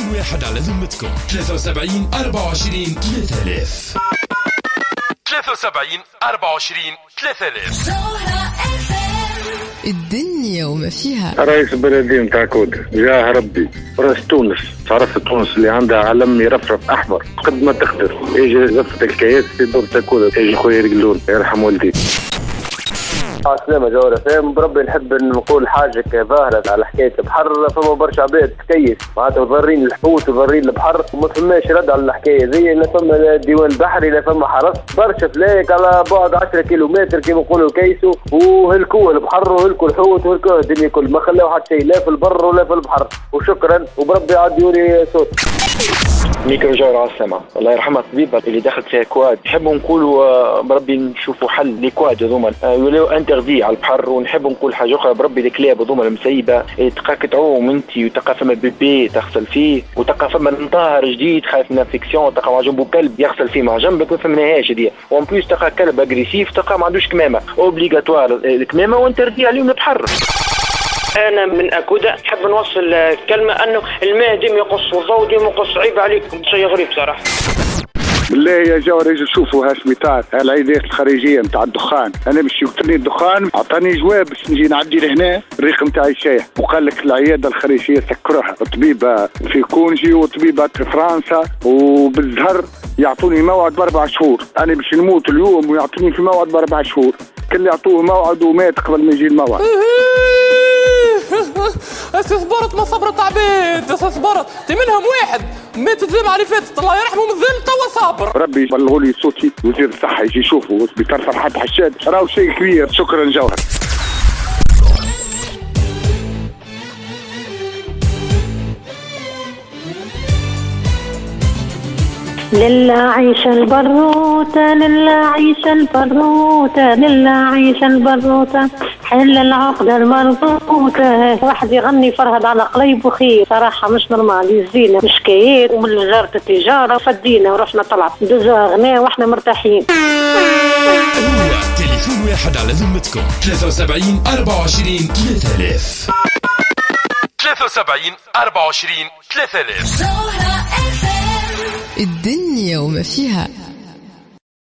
تليفون واحد على ذمتكم 73 24 3000 73 24 3000. الدنيا وما فيها. رئيس البلدية متاع كودة جاه ربي راس تونس، تعرف تونس اللي عندها علم يرفرف احمر قد ما تقدر، يجي زفت الكياس في دور كودة، يجي خويا رجلون يرحم والدي. عسلامة جورة فاهم بربي، نحب نقول حاجة ظاهرة على حكاية البحر. فما برشا عباد تكيس معناتها ضارين الحوت وضارين البحر وما فماش رد على الحكاية زي لا فما ديوان بحري لا فما حرس برشا فلاك على بعد 10 كيلومتر كيما نقولوا كيسوا وهلكوا البحر وهلكوا الحوت وهلكوا الدنيا كل ما خلاو حتى شيء لا في البر ولا في البحر. وشكرا وبربي عاد يوري صوت. ميكرو جورة عالسلامة الله يرحمها طبيبة اللي دخلت فيها كواد. نحبوا نقولوا بربي نشوفوا حل لكواد هذوما يوليو انتردي على البحر. ونحب نقول حاجة أخرى بربي الكلاب هذوما المسيبة تلقاك تعوم انتي وتلقى فما بيبي تغسل فيه وتلقى فما نطهر جديد خايف من انفكسيون تلقى مع جنبه كلب يغسل فيه مع جنبك ما فهمناهاش هذه. وان بليس تلقى كلب اغريسيف تلقى ما عندوش كمامة اوبليغاتوار الكمامة وانتردي عليهم البحر. أنا من أكودا نحب نوصل كلمة أنه الماء ديما يقص والضوء ديما يقص. عيب عليكم شيء غريب صراحة. بالله يا جوار يجي شوفوا هالسميتار العيادات الخارجيه نتاع الدخان. انا باش يقتلني الدخان عطاني جواب باش نجي نعدي لهنا الريق نتاعي شايح وقال لك العياده الخارجيه سكروها. طبيبه في كونجي وطبيبه في فرنسا وبالزهر يعطوني موعد ب4 شهور. انا باش نموت اليوم ويعطوني في موعد ب4 شهور. كل يعطوه موعد ومات قبل ما يجي الموعد. صبرت ما صبرت عبيد صبرت منهم واحد مات الجمعة اللي فاتت الله يرحمه من الظل توا صابر. ربي يبلغوا لي صوتي وزير الصحة يجي يشوفوا سبيطار فرحات حشاد راهو شيء كبير. شكرا جوهر. لله عيش البروتة لله عيش البروتة لله عيش البروتة حل العقدة المربوطة. واحد يغني فرهد على قليب وخير صراحة مش نورمال يزينا مش كيات ومن وزارة التجارة فدينا ورحنا طلعت ندوزوا أغنية واحنا مرتاحين. هو تليفون واحد على ذمتكم 73 24 3000 73 24 3000. الدنيا وما فيها.